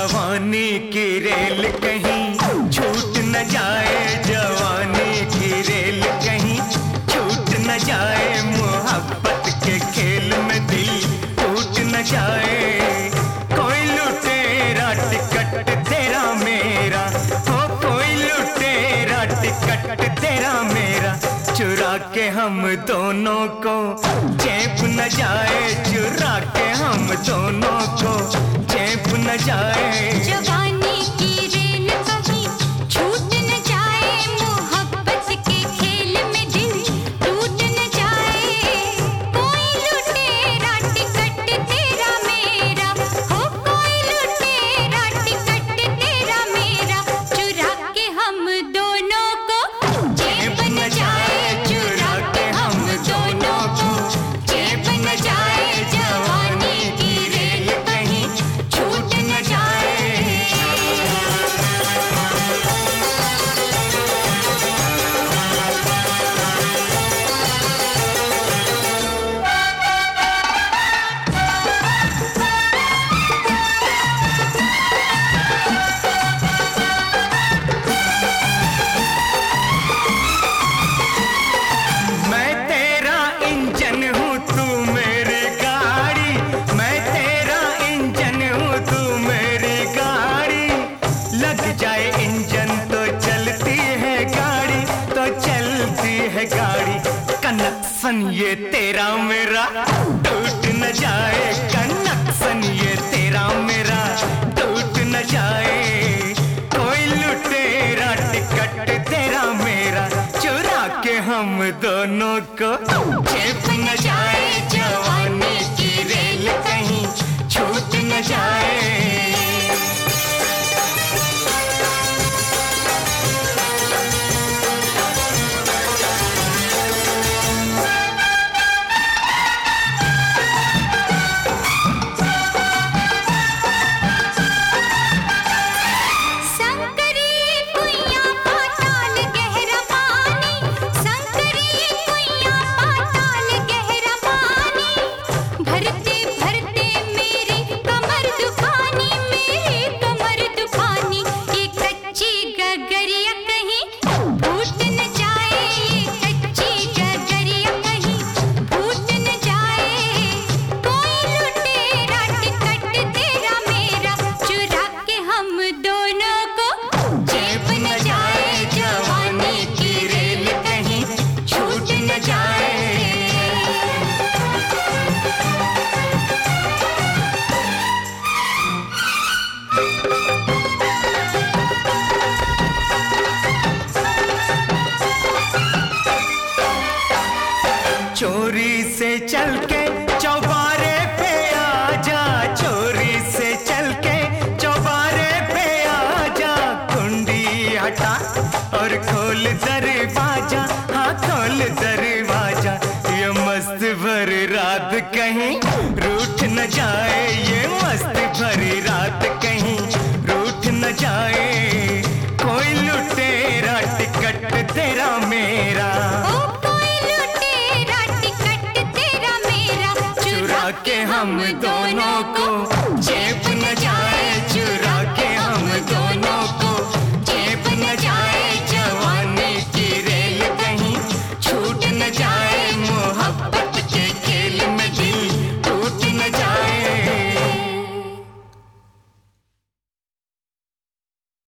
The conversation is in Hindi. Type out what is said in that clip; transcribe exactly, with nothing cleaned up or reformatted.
जवानी की रेल कहीं छूट न जाए, जवानी की रेल कहीं छूट न जाए, मोहब्बत के खेल में दिल टूट न जाए। कोई लुटेरा टिकट तेरा मेरा, हो कोई लुटेरा टिकट तेरा मेरा, चुरा के हम दोनों को चैप न जाए, चुरा के हम दोनों को चैप न जाए। जवानी की रेल कहीं छूट न जाए, मोहब्बत के खेल में दिल टूट न जाए। कोई लुटेरा टिकट तेरा मेरा, हो कोई लुटेरा टिकट तेरा मेरा, चुरा के हम दोनों को चैप न जाए, चुरा के हम दोनों को चैप न जाए। जवानी की रेल कहीं छूट न जाए। मैं तेरा इंजन हूँ तू मेरी गाड़ी, मैं तेरा इंजन हूँ तू मेरी गाड़ी, लग जाए इंजन तो चलती है गाड़ी, तो चलती है गाड़ी। कनेक्शन ये तेरा मेरा टूट न जाए, कनेक्शन ये तेरा मेरा टूट न जाए। कोई लुटेरा टिकट तेरा मेरा, चुरा के हम दोनों को चैप न जाए, जवानी की रेल कहीं छूट न जाए। संकरी कुइयां पाताल गहरा पानी, संकरी कुइयां पाताल गहरा पानी, भरते भरते मेरी कमर दुखानी, मेरी कमर दुखानी। ये कच्ची गगरिया कहीं फूट न जाए, ये कच्ची गगरिया कहीं फूट न जाए। कोई लुटेरा टिकट तेरा मेरा, चुरा के हम दोनों को चैप न जाए, जवानी की रेल कहीं छूट न जाए। चोरी से चल के चौबारे पे आजा, चोरी से चल के चौबारे पे आजा, कुंडी हटा और खोल दरवाजा, हाँ खोल दरवाजा। ये मस्त भरी रात कहीं रूठ न जाए, ये मस्त भरी रात कहीं रूठ न जाए। कोई लुटेरा टिकट तेरा मेरा, ओ कोई लुटेरा टिकट तेरा मेरा, चुरा के हम दोनों को चैप